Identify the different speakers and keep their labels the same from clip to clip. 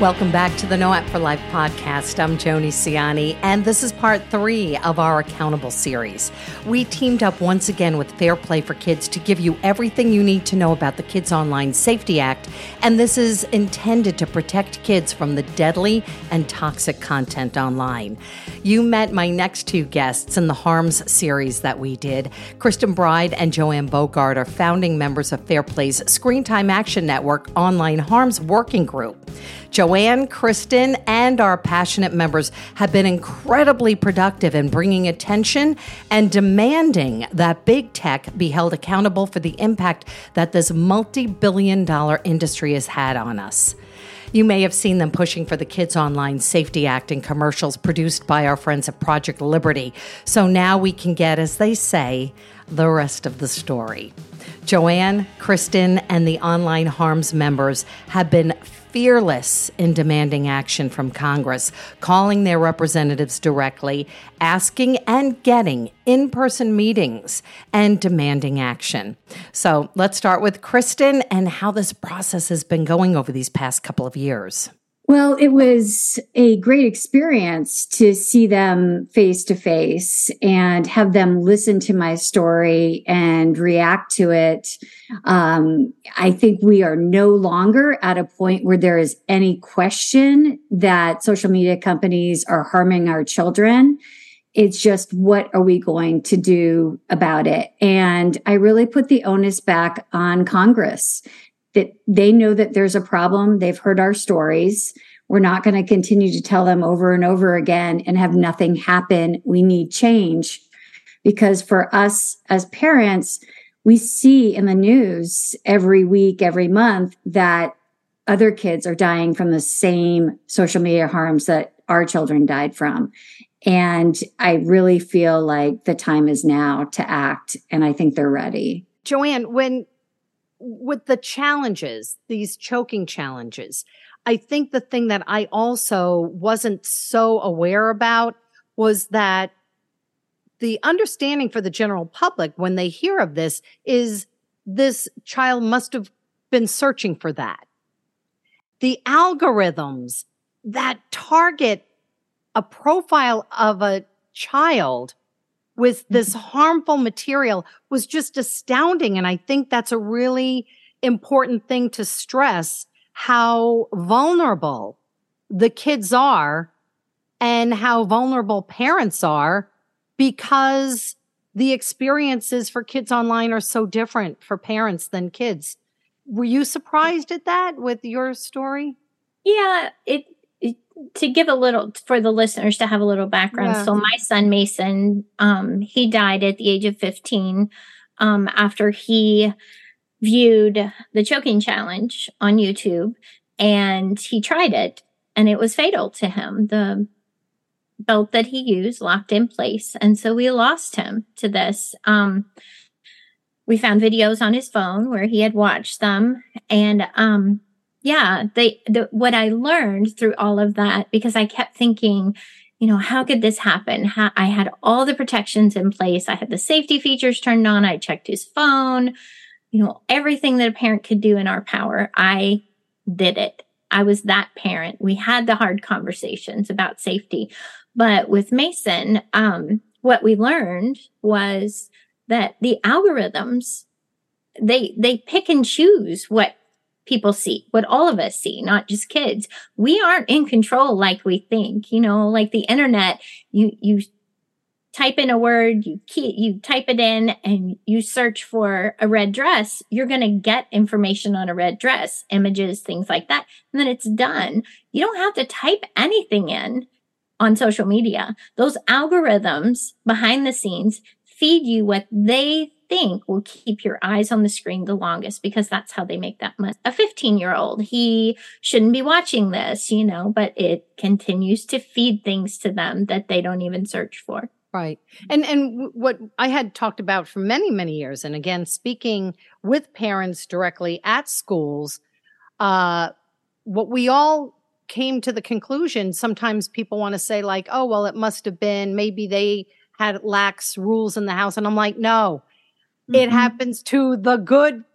Speaker 1: Welcome back to the No App for Life podcast. I'm Joni Ciani, and this is part 3 of our Accountable series. We teamed up once again with Fair Play for Kids to give you everything you need to know about the Kids Online Safety Act, and this is intended to protect kids from the deadly and toxic content online. You met my next 2 guests in the Harms series that we did. Kristen Bride and Joanne Bogart are founding members of Fair Play's Screen Time Action Network Online Harms Working Group. Joanne, Kristen, and our passionate members have been incredibly productive in bringing attention and demanding that big tech be held accountable for the impact that this multi-billion-dollar industry has had on us. You may have seen them pushing for the Kids Online Safety Act in commercials produced by our friends at Project Liberty. So now we can get, as they say, the rest of the story. Joanne, Kristen, and the Online Harms members have been fearless in demanding action from Congress, calling their representatives directly, asking and getting in-person meetings, and demanding action. So let's start with Kristen and how this process has been going over these past couple of years.
Speaker 2: Well, it was a great experience to see them face to face and have them listen to my story and react to it. I think we are no longer at a point where there is any question that social media companies are harming our children. It's just, what are we going to do about it? And I really put the onus back on Congress, that they know that there's a problem. They've heard our stories. We're not going to continue to tell them over and over again and have nothing happen. We need change, because for us as parents, we see in the news every week, every month, that other kids are dying from the same social media harms that our children died from. And I really feel like the time is now to act, and I think they're ready.
Speaker 1: Joanne, with the challenges, these choking challenges, I think the thing that I also wasn't so aware about was that the understanding for the general public when they hear of this is this child must have been searching for that. The algorithms that target a profile of a child with this harmful material was just astounding. And I think that's a really important thing to stress, how vulnerable the kids are and how vulnerable parents are, because the experiences for kids online are so different for parents than kids. Were you surprised at that with your story?
Speaker 3: Yeah, to give a little, for the listeners to have a little background. Yeah. So my son, Mason, he died at the age of 15 after he viewed the choking challenge on YouTube, and he tried it, and it was fatal to him. The belt that he used locked in place, and so we lost him to this. We found videos on his phone where he had watched them, and what I learned through all of that, because I kept thinking, how could this happen? I had all the protections in place. I had the safety features turned on. I checked his phone. Everything that a parent could do in our power, I did it. I was that parent. We had the hard conversations about safety. But with Mason, what we learned was that the algorithms, they pick and choose what people see, what all of us see, not just kids. We aren't in control like we think, like the internet, you type in a word, you type it in, and you search for a red dress, you're going to get information on a red dress, images, things like that. And then it's done. You don't have to type anything in on social media. Those algorithms behind the scenes feed you what they think will keep your eyes on the screen the longest, because that's how they make that money. A 15-year-old, he shouldn't be watching this, but it continues to feed things to them that they don't even search for.
Speaker 1: Right. And what I had talked about for many, many years, and again, speaking with parents directly at schools, what we all came to the conclusion, sometimes people want to say like, oh, well, it must have been, maybe they had lax rules in the house. And I'm like, no, it happens to the good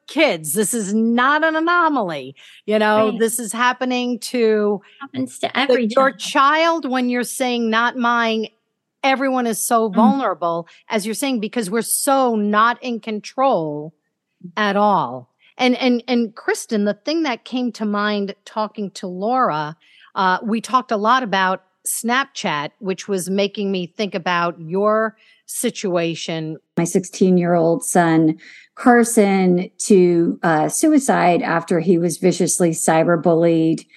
Speaker 1: kids. This is not an anomaly. You know,
Speaker 3: Right.
Speaker 1: this is happening to
Speaker 3: Happens to every
Speaker 1: your
Speaker 3: child.
Speaker 1: child when you're saying not mine. Everyone is so vulnerable, as you're saying, because we're so not in control at all. And Kristen, the thing that came to mind talking to Laura, we talked a lot about Snapchat, which was making me think about your situation.
Speaker 2: My 16-year-old son, Carson, to suicide after he was viciously cyberbullied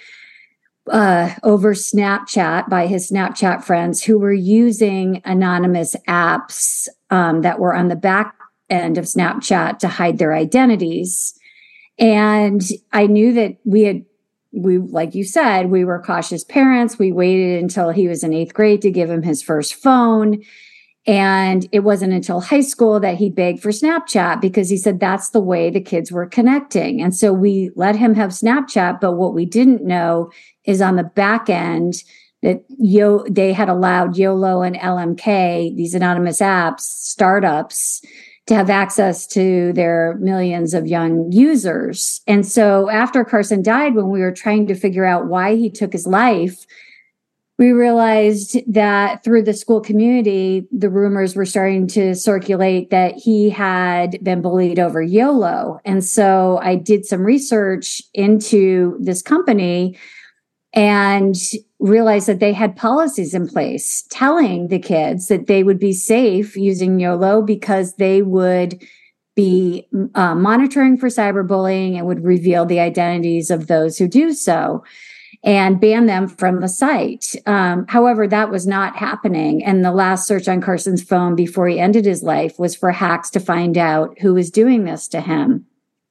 Speaker 2: over Snapchat by his Snapchat friends who were using anonymous apps that were on the back end of Snapchat to hide their identities. And I knew that we, like you said, we were cautious parents. We waited until he was in 8th grade to give him his first phone. And it wasn't until high school that he begged for Snapchat because he said that's the way the kids were connecting. And so we let him have Snapchat. But what we didn't know is on the back end that they had allowed YOLO and LMK, these anonymous apps, startups, to have access to their millions of young users. And so after Carson died, when we were trying to figure out why he took his life, we realized that through the school community, the rumors were starting to circulate that he had been bullied over YOLO. And so I did some research into this company and realized that they had policies in place telling the kids that they would be safe using YOLO because they would be monitoring for cyberbullying and would reveal the identities of those who do so and ban them from the site. However, that was not happening. And the last search on Carson's phone before he ended his life was for hacks to find out who was doing this to him.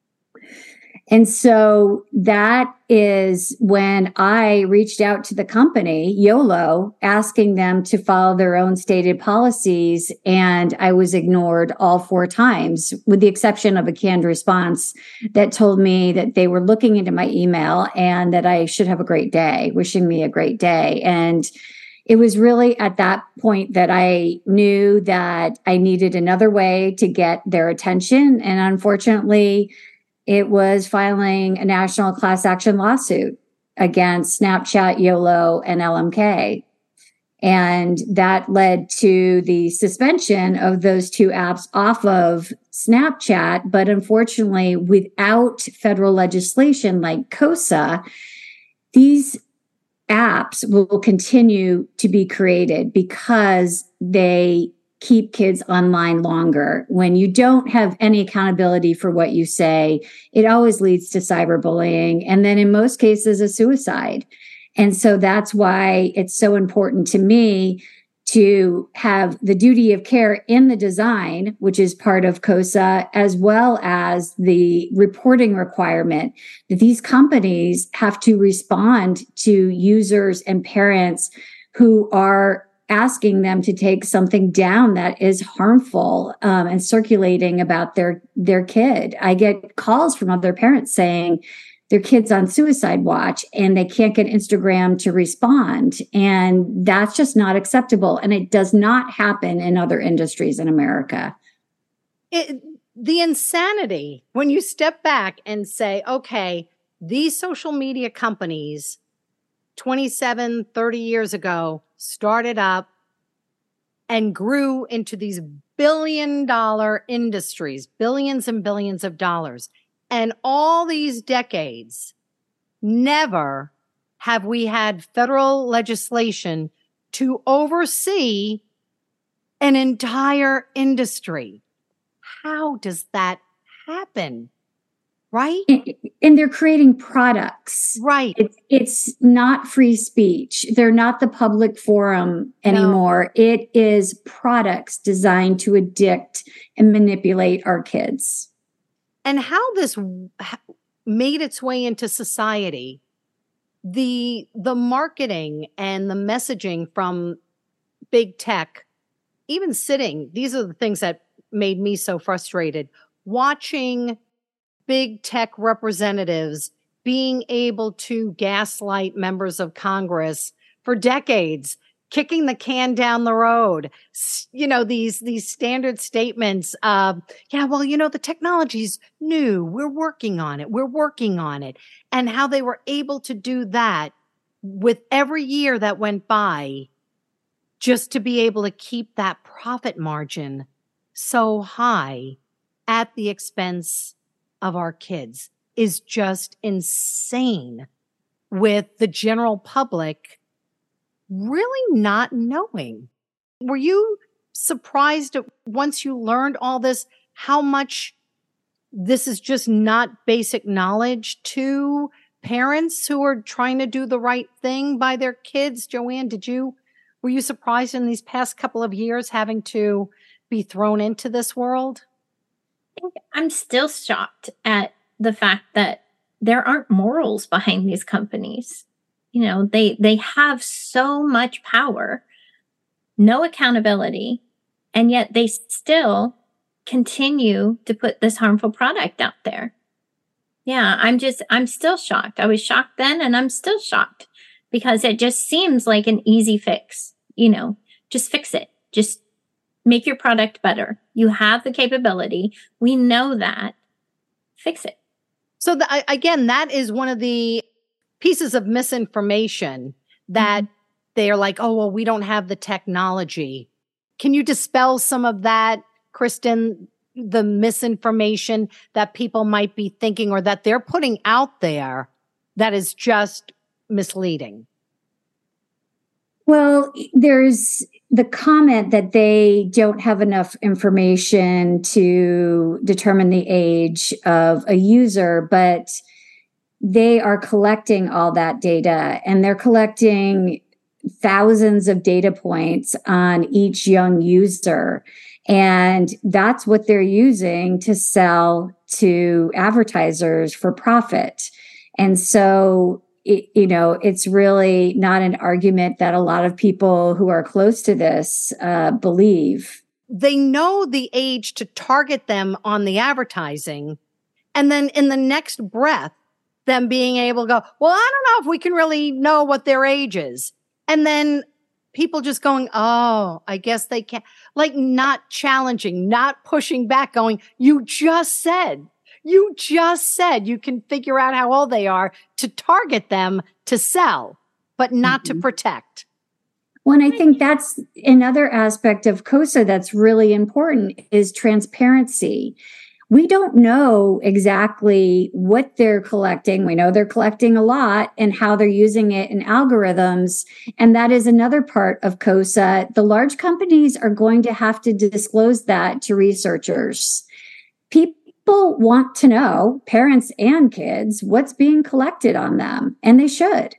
Speaker 2: And so that is when I reached out to the company, YOLO, asking them to follow their own stated policies. And I was ignored all 4 times, with the exception of a canned response that told me that they were looking into my email and that I should have a great day, wishing me a great day. And it was really at that point that I knew that I needed another way to get their attention. And unfortunately, it was filing a national class action lawsuit against Snapchat, YOLO, and LMK. And that led to the suspension of those 2 apps off of Snapchat. But unfortunately, without federal legislation like KOSA, these apps will continue to be created because they keep kids online longer. When you don't have any accountability for what you say, it always leads to cyberbullying. And then in most cases, a suicide. And so that's why it's so important to me to have the duty of care in the design, which is part of KOSA, as well as the reporting requirement that these companies have to respond to users and parents who are asking them to take something down that is harmful and circulating about their kid. I get calls from other parents saying their kid's on suicide watch and they can't get Instagram to respond. And that's just not acceptable. And it does not happen in other industries in America.
Speaker 1: The insanity, when you step back and say, okay, these social media companies 27, 30 years ago started up and grew into these billion-dollar industries, billions and billions of dollars. And all these decades, never have we had federal legislation to oversee an entire industry. How does that happen? Right?
Speaker 2: And they're creating products.
Speaker 1: Right.
Speaker 2: It's not free speech. They're not the public forum anymore. No. It is products designed to addict and manipulate our kids.
Speaker 1: And how this made its way into society, the marketing and the messaging from big tech, even these are the things that made me so frustrated. Watching big tech representatives being able to gaslight members of Congress for decades, kicking the can down the road. These standard statements of, the technology's new. We're working on it. And how they were able to do that with every year that went by, just to be able to keep that profit margin so high at the expense of our kids is just insane, with the general public really not knowing. Were you surprised once you learned all this, how much this is just not basic knowledge to parents who are trying to do the right thing by their kids? Joanne, were you surprised in these past couple of years having to be thrown into this world?
Speaker 3: I'm still shocked at the fact that there aren't morals behind these companies. They have so much power, no accountability, and yet they still continue to put this harmful product out there. Yeah, I'm still shocked. I was shocked then, and I'm still shocked because it just seems like an easy fix. Just fix it. Just make your product better. You have the capability. We know that. Fix it.
Speaker 1: So again, that is one of the pieces of misinformation that they are like, oh, well, we don't have the technology. Can you dispel some of that, Kristen, the misinformation that people might be thinking or that they're putting out there that is just misleading?
Speaker 2: Well, there's the comment that they don't have enough information to determine the age of a user, but they are collecting all that data, and they're collecting thousands of data points on each young user. And that's what they're using to sell to advertisers for profit. And so it's really not an argument that a lot of people who are close to this believe.
Speaker 1: They know the age to target them on the advertising. And then in the next breath, them being able to go, well, I don't know if we can really know what their age is. And then people just going, oh, I guess they can't. Like, not challenging, not pushing back, going, you just said you can figure out how old they are to target them to sell, but not to protect.
Speaker 2: Well, and I think that's another aspect of KOSA that's really important is transparency. We don't know exactly what they're collecting. We know they're collecting a lot and how they're using it in algorithms. And that is another part of KOSA. The large companies are going to have to disclose that to researchers. People want to know, parents and kids, what's being collected on them, and they should.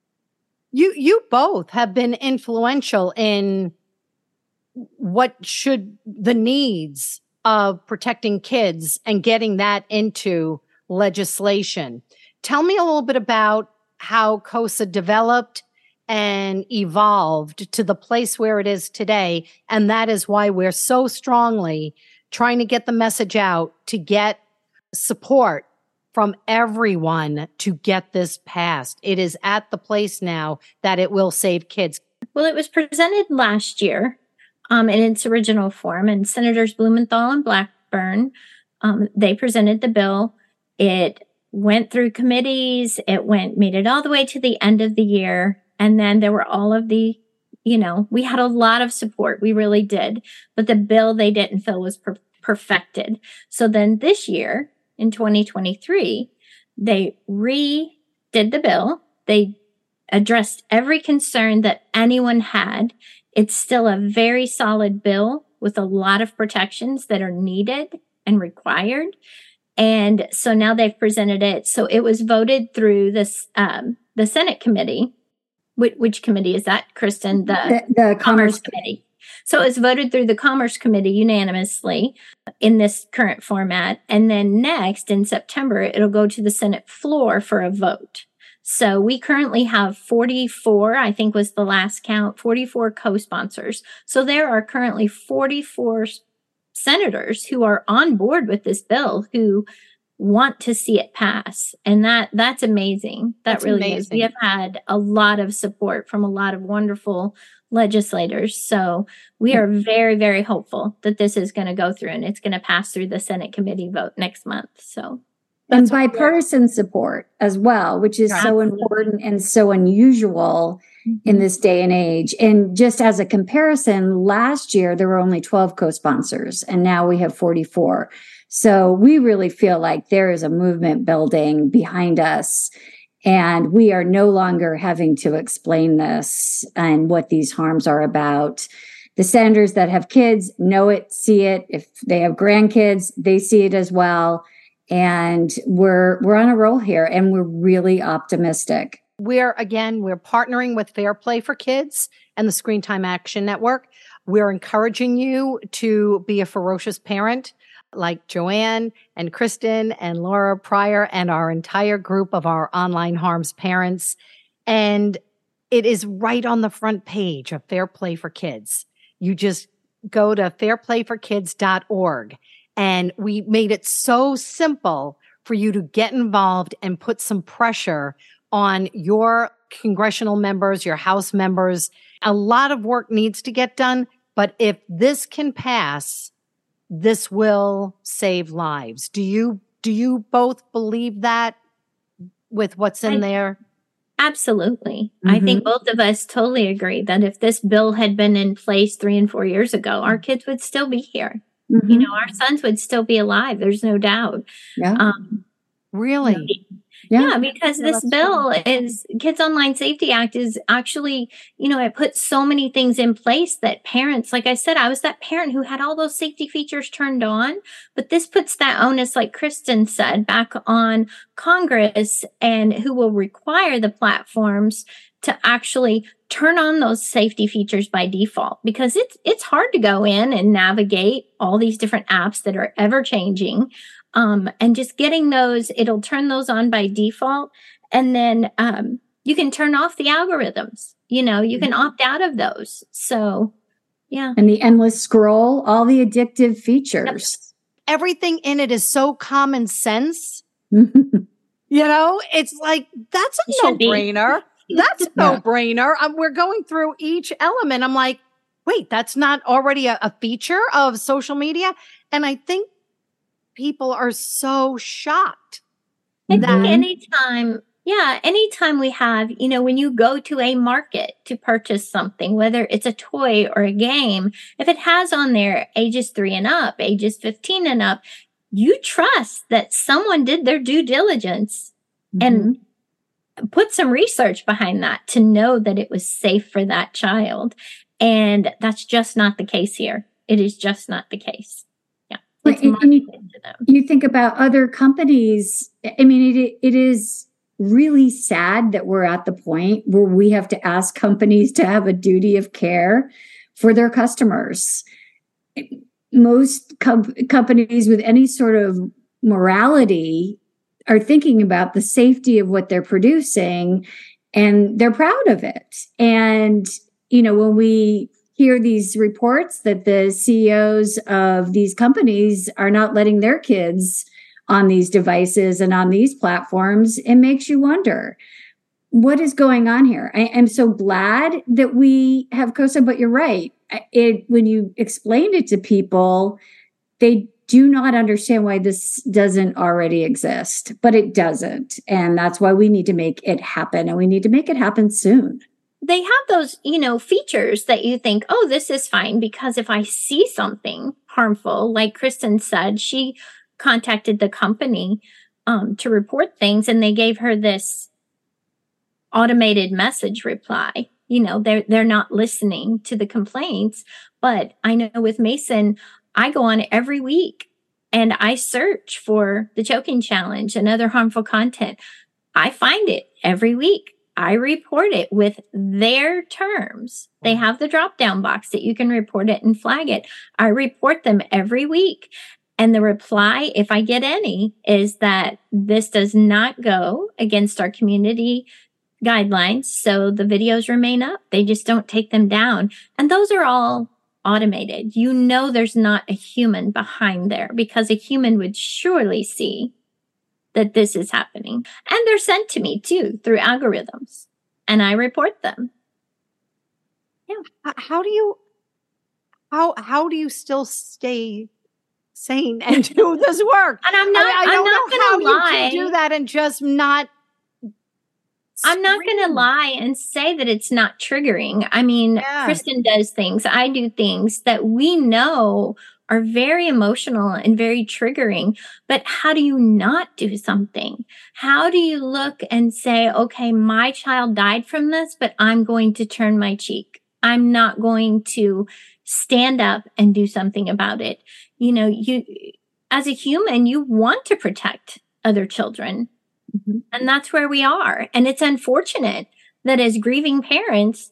Speaker 1: You both have been influential in what should the needs of protecting kids and getting that into legislation. Tell me a little bit about how KOSA developed and evolved to the place where it is today. And that is why we're so strongly trying to get the message out to get support from everyone to get this passed. It is at the place now that it will save kids.
Speaker 3: Well, it was presented last year in its original form, and Senators Blumenthal and Blackburn, they presented the bill. It went through committees. Made it all the way to the end of the year. And then there were all of the, we had a lot of support. We really did. But the bill they didn't feel was perfected. So then this year, in 2023, they redid the bill. They addressed every concern that anyone had. It's still a very solid bill with a lot of protections that are needed and required. And so now they've presented it. So it was voted through this, the Senate committee. Which committee is that, Kristen?
Speaker 2: The Commerce Committee.
Speaker 3: So it was voted through the Commerce Committee unanimously in this current format. And then next in September, it'll go to the Senate floor for a vote. So we currently have 44, I think was the last count, 44 co-sponsors. So there are currently 44 senators who are on board with this bill who want to see it pass. And that's amazing. That really is. We have had a lot of support from a lot of wonderful legislators. So we are very, very hopeful that this is going to go through and it's going to pass through the Senate committee vote next month. So
Speaker 2: and bipartisan support as well, which is so important and so unusual in this day and age. And just as a comparison, last year there were only 12 co-sponsors, and now we have 44. So we really feel like there is a movement building behind us, and we are no longer having to explain this and what these harms are about. The senators that have kids know it, see it. If they have grandkids, they see it as well. And we're on a roll here, and we're really optimistic.
Speaker 1: We're partnering with Fair Play for Kids and the Screen Time Action Network. We're encouraging you to be a ferocious parent like Joanne and Kristen and Laura Pryor and our entire group of our online harms parents. And it is right on the front page of Fair Play for Kids. You just go to fairplayforkids.org. And we made it so simple for you to get involved and put some pressure on your congressional members, your House members. A lot of work needs to get done, but if this can pass, this will save lives. Do you both believe that with what's in there?
Speaker 3: Absolutely. Mm-hmm. I think both of us totally agree that if this bill had been in place 3 and 4 years ago, our kids would still be here. Mm-hmm. You know, our sons would still be alive. There's no doubt.
Speaker 2: Yeah.
Speaker 1: Really?
Speaker 3: Yeah, because this bill is Kids Online Safety Act is actually, you know, it puts so many things in place that parents, like I said, I was that parent who had all those safety features turned on, but this puts that onus, like Kristen said, back on Congress, and who will require the platforms to actually turn on those safety features by default, because it's hard to go in and navigate all these different apps that are ever changing. And just getting those, it'll turn those on by default. And then you can turn off the algorithms, you know, you can opt out of those. So, yeah.
Speaker 2: And the endless scroll, all the addictive features.
Speaker 1: Yep. Everything in it is so common sense. You know, it's like, that's a no-brainer. That's a no-brainer. We're going through each element. I'm like, wait, that's not already a feature of social media? And I think people are so shocked.
Speaker 3: I think anytime we have, you know, when you go to a market to purchase something, whether it's a toy or a game, if it has on there ages 3 and up, ages 15 and up, you trust that someone did their due diligence and put some research behind that to know that it was safe for that child. And that's just not the case here. It is just not the case.
Speaker 2: You think about other companies. I mean, it is really sad that we're at the point where we have to ask companies to have a duty of care for their customers. Most companies with any sort of morality are thinking about the safety of what they're producing, and they're proud of it. And, you know, when we hear these reports that the CEOs of these companies are not letting their kids on these devices and on these platforms, it makes you wonder, what is going on here? I'm so glad that we have COSA, but you're right. When you explained it to people, they do not understand why this doesn't already exist, but it doesn't. And that's why we need to make it happen, and we need to make it happen soon.
Speaker 3: They have those, you know, features that you think, oh, this is fine, because if I see something harmful, like Kristen said, she contacted the company to report things, and they gave her this automated message reply. You know, they're not listening to the complaints. But I know with Mason, I go on every week and I search for the choking challenge and other harmful content. I find it every week. I report it with their terms. They have the drop-down box that you can report it and flag it. I report them every week. And the reply, if I get any, is that this does not go against our community guidelines. So the videos remain up. They just don't take them down. And those are all automated. You know, there's not a human behind there, because a human would surely see that this is happening. And they're sent to me too through algorithms, and I report them.
Speaker 1: Yeah. How do you still stay sane and do this work?
Speaker 3: And I'm not going to lie.
Speaker 1: You can do that and just not.
Speaker 3: I'm not going to lie and say that it's not triggering. I mean, Kristen does things, I do things that we know are very emotional and very triggering. But how do you not do something? How do you look and say, okay, my child died from this, but I'm going to turn my cheek. I'm not going to stand up and do something about it. You know, you, as a human, you want to protect other children. Mm-hmm. And that's where we are. And it's unfortunate that as grieving parents,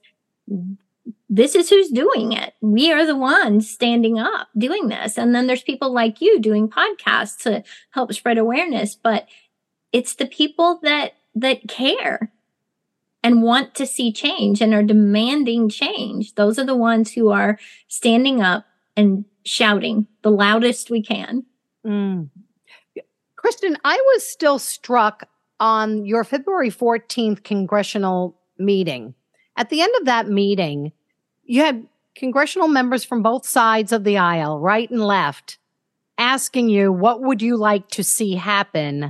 Speaker 3: this is who's doing it. We are the ones standing up doing this. And then there's people like you doing podcasts to help spread awareness. But it's the people that care and want to see change and are demanding change. Those are the ones who are standing up and shouting the loudest we can.
Speaker 1: Mm. Kristen, I was still struck on your February 14th congressional meeting. At the end of that meeting, you had congressional members from both sides of the aisle, right and left, asking you, what would you like to see happen?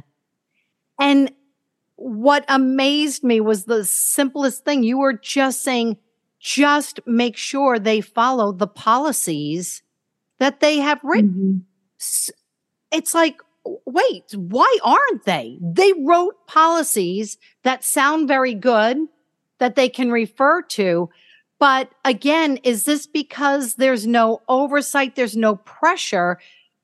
Speaker 1: And what amazed me was the simplest thing. You were just saying, just make sure they follow the policies that they have written. Mm-hmm. It's like, wait, why aren't they? They wrote policies that sound very good, that they can refer to. But again, is this because there's no oversight? There's no pressure.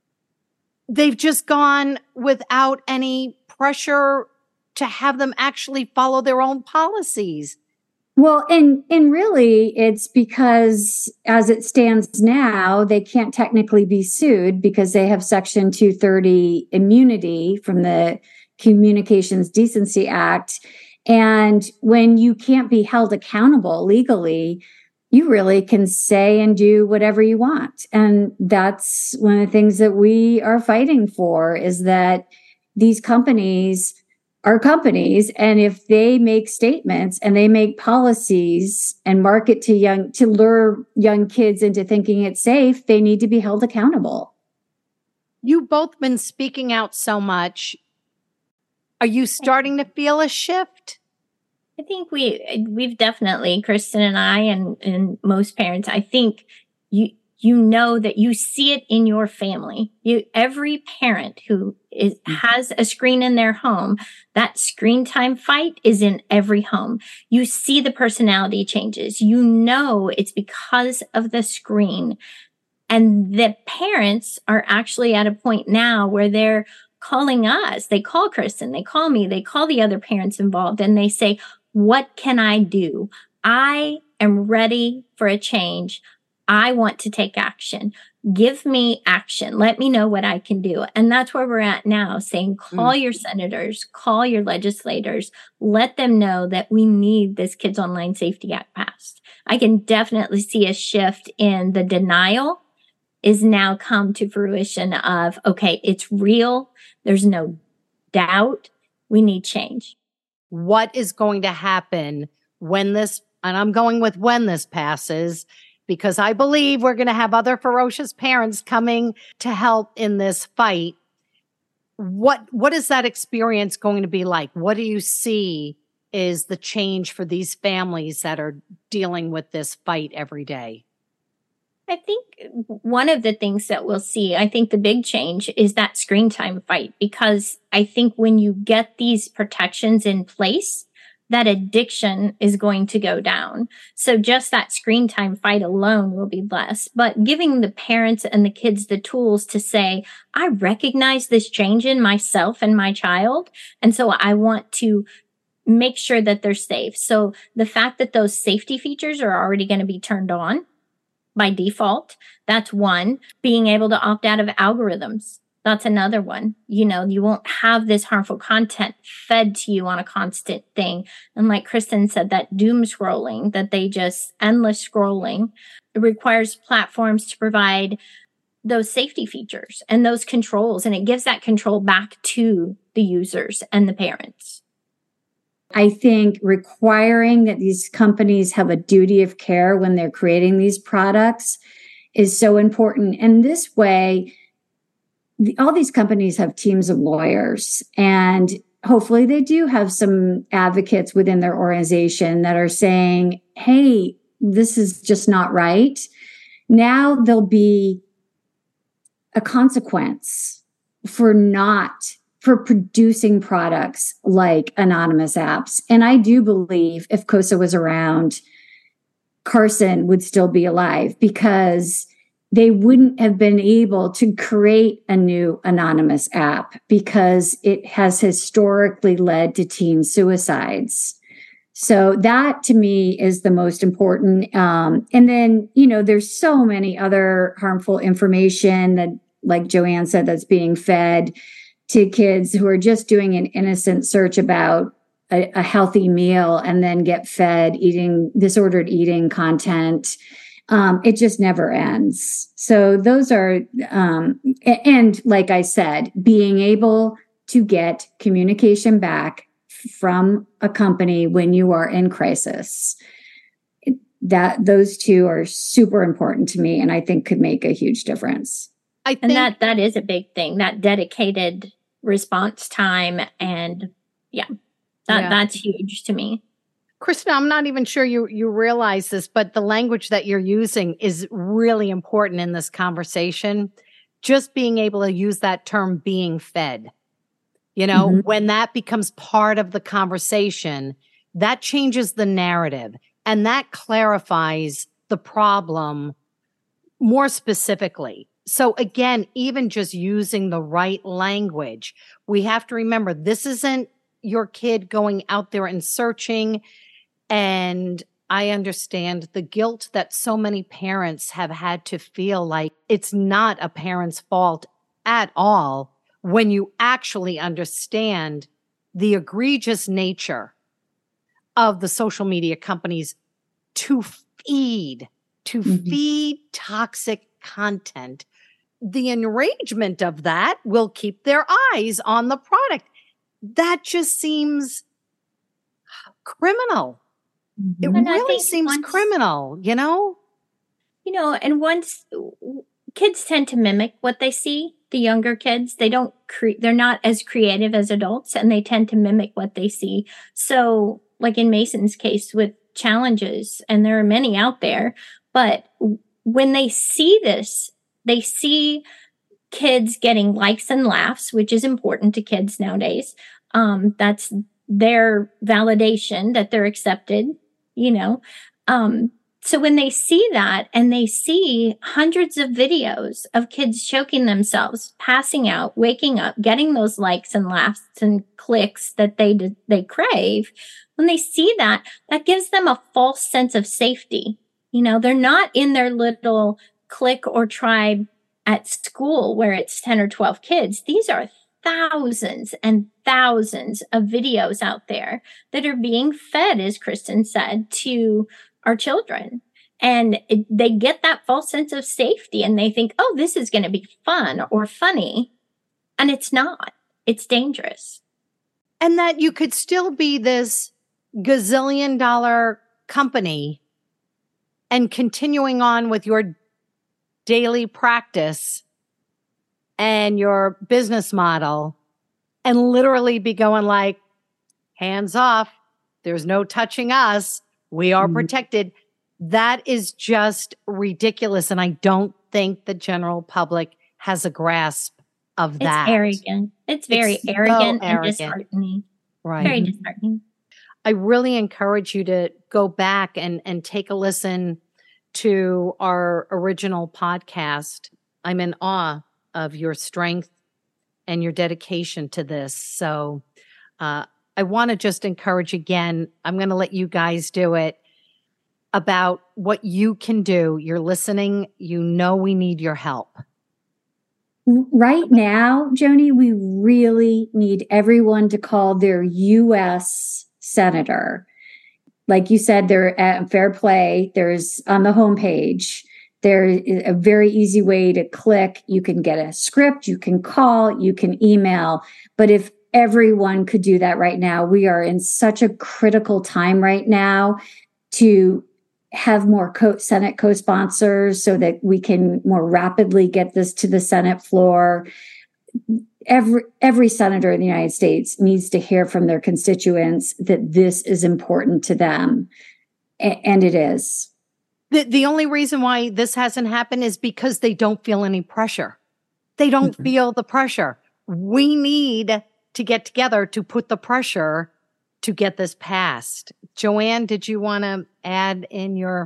Speaker 1: They've just gone without any pressure to have them actually follow their own policies.
Speaker 2: Well, and really it's because as it stands now, they can't technically be sued because they have Section 230 immunity from the Communications Decency Act. And when you can't be held accountable legally, you really can say and do whatever you want. And that's one of the things that we are fighting for, is that these companies are companies. And if they make statements and they make policies and market to lure young kids into thinking it's safe, they need to be held accountable.
Speaker 1: You've both been speaking out so much. Are you starting to feel a shift?
Speaker 3: I think we've definitely, Kristen and I and most parents, I think you know that you see it in your family. Every parent who has a screen in their home, that screen time fight is in every home. You see the personality changes. You know it's because of the screen. And the parents are actually at a point now where they're calling us. They call Kristen, they call me, they call the other parents involved, and they say, what can I do? I am ready for a change. I want to take action. Give me action. Let me know what I can do. And that's where we're at now, saying call your senators, call your legislators, let them know that we need this Kids Online Safety Act passed. I can definitely see a shift in the denial is now come to fruition of, okay, it's real. There's no doubt. We need change.
Speaker 1: What is going to happen when this, and I'm going with when this passes, because I believe we're going to have other ferocious parents coming to help in this fight. What is that experience going to be like? What do you see is the change for these families that are dealing with this fight every day?
Speaker 3: I think one of the things that we'll see, I think the big change is that screen time fight, because I think when you get these protections in place, that addiction is going to go down. So just that screen time fight alone will be less. But giving the parents and the kids the tools to say, I recognize this change in myself and my child, and so I want to make sure that they're safe. So the fact that those safety features are already going to be turned on by default, that's one. Being able to opt out of algorithms, that's another one. You know, you won't have this harmful content fed to you on a constant thing. And like Kristen said, that doom scrolling, that they just endless scrolling, it requires platforms to provide those safety features and those controls, and it gives that control back to the users and the parents.
Speaker 2: I think requiring that these companies have a duty of care when they're creating these products is so important. And this way, all these companies have teams of lawyers, and hopefully they do have some advocates within their organization that are saying, hey, this is just not right. Now there'll be a consequence for producing products like anonymous apps. And I do believe if KOSA was around, Carson would still be alive, because they wouldn't have been able to create a new anonymous app because it has historically led to teen suicides. So that to me is the most important. And then, there's so many other harmful information that, like Joanne said, that's being fed to kids who are just doing an innocent search about a healthy meal and then get fed disordered eating content. It just never ends. So those are, and like I said, being able to get communication back from a company when you are in crisis, those two are super important to me, and I think could make a huge difference.
Speaker 3: And that is a big thing, that dedicated response time. And that's huge to me.
Speaker 1: Kristen, I'm not even sure you realize this, but the language that you're using is really important in this conversation. Just being able to use that term, being fed, when that becomes part of the conversation, that changes the narrative and that clarifies the problem more specifically. So again, even just using the right language, we have to remember this isn't your kid going out there and searching. And I understand the guilt that so many parents have had to feel like it's not a parent's fault at all when you actually understand the egregious nature of the social media companies to feed toxic content. The enragement of that will keep their eyes on the product. That just seems criminal. It really seems criminal,
Speaker 3: and once kids tend to mimic what they see, the younger kids, they're not as creative as adults, and they tend to mimic what they see. So like in Mason's case with challenges, and there are many out there, but when they see this, they see kids getting likes and laughs, which is important to kids nowadays. That's their validation that they're accepted, So when they see that, and they see hundreds of videos of kids choking themselves, passing out, waking up, getting those likes and laughs and clicks that they crave, when they see that gives them a false sense of safety. They're not in their little clique or tribe at school where it's 10 or 12 kids. These are thousands and thousands of videos out there that are being fed, as Kristen said, to our children. And they get that false sense of safety, and they think, oh, this is going to be fun or funny. And it's not. It's dangerous.
Speaker 1: And that you could still be this gazillion-dollar company and continuing on with your daily practice and your business model and literally be going like, hands off, there's no touching us, we are protected. That is just ridiculous. And I don't think the general public has a grasp of that.
Speaker 3: It's arrogant. It's very arrogant and disheartening.
Speaker 1: Right.
Speaker 3: Very disheartening.
Speaker 1: I really encourage you to go back and take a listen to our original podcast. I'm in awe of your strength and your dedication to this. So I want to just encourage again, I'm going to let you guys do it, about what you can do. You're listening. We need your help.
Speaker 2: Right now, Joni, we really need everyone to call their U.S. senator. Like you said, they're at Fair Play. There's on the homepage. There is a very easy way to click. You can get a script, you can call, you can email. But if everyone could do that right now, we are in such a critical time right now to have more Senate co-sponsors so that we can more rapidly get this to the Senate floor. Every senator in the United States needs to hear from their constituents that this is important to them. And it is.
Speaker 1: The only reason why this hasn't happened is because they don't feel any pressure. They don't feel the pressure. We need to get together to put the pressure to get this passed. Joanne, did you want to add in your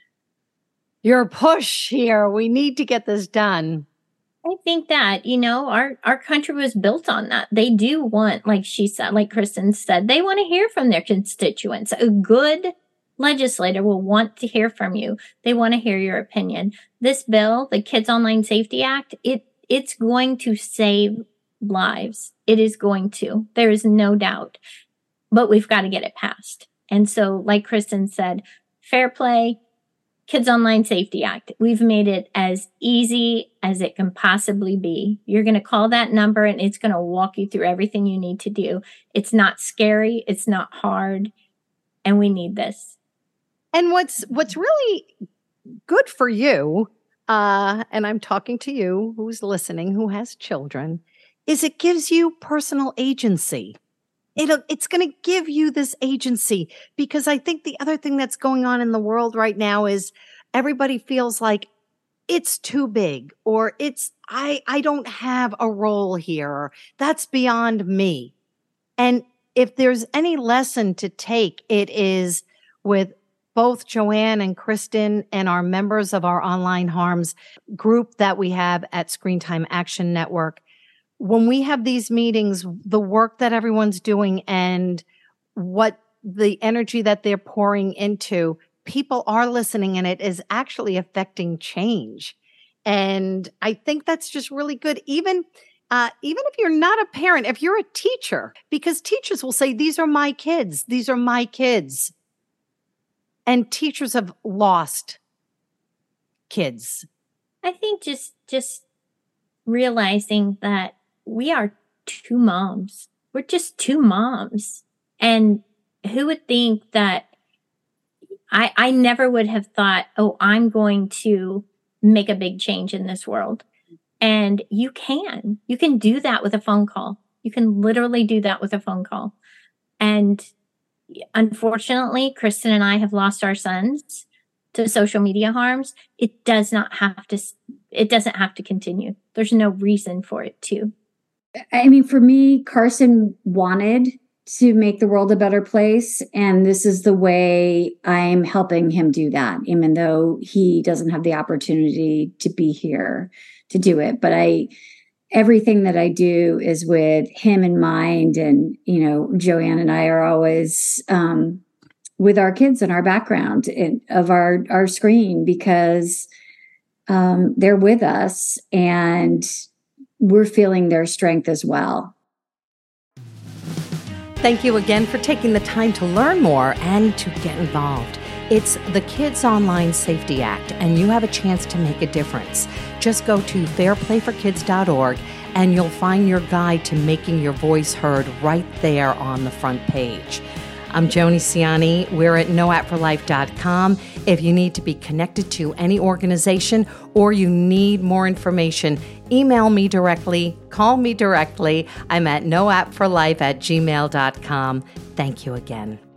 Speaker 1: push here? We need to get this done.
Speaker 3: I think that, our country was built on that. They do want, like she said, like Kristen said, they want to hear from their constituents. A good legislator will want to hear from you. They want to hear your opinion. This bill, the Kids Online Safety Act, it's going to save lives. It is going to. There is no doubt. But we've got to get it passed. And so, like Kristen said, fair play, Kids Online Safety Act. We've made it as easy as it can possibly be. You're going to call that number and it's going to walk you through everything you need to do. It's not scary. It's not hard. And we need this.
Speaker 1: And what's really good for you, and I'm talking to you who's listening, who has children, is it gives you personal agency. It's going to give you this agency, because I think the other thing that's going on in the world right now is everybody feels like it's too big, or I don't have a role here, or that's beyond me. And if there's any lesson to take, it is with both Joanne and Kristen and our members of our Online Harms group that we have at Screen Time Action Network. When we have these meetings, the work that everyone's doing and what the energy that they're pouring into, people are listening, and it is actually affecting change. And I think that's just really good. Even if you're not a parent, if you're a teacher, because teachers will say, these are my kids. These are my kids. And teachers have lost kids.
Speaker 3: I think just realizing that we are two moms. We're just two moms. And who would think that I never would have thought, I'm going to make a big change in this world. And you can do that with a phone call. You can literally do that with a phone call. And unfortunately, Kristen and I have lost our sons to social media harms. It doesn't have to continue. There's no reason for it to.
Speaker 2: I mean, for me, Carson wanted to make the world a better place. And this is the way I'm helping him do that, even though he doesn't have the opportunity to be here to do it. But everything that I do is with him in mind. And, Joanne and I are always with our kids in our background of our screen, because they're with us and we're feeling their strength as well.
Speaker 1: Thank you again for taking the time to learn more and to get involved. It's the Kids Online Safety Act, and you have a chance to make a difference. Just go to fairplayforkids.org and you'll find your guide to making your voice heard right there on the front page. I'm Joni Ciani. We're at noappforlife.com. If you need to be connected to any organization or you need more information, email me directly, call me directly. I'm at noappforlife@gmail.com. Thank you again.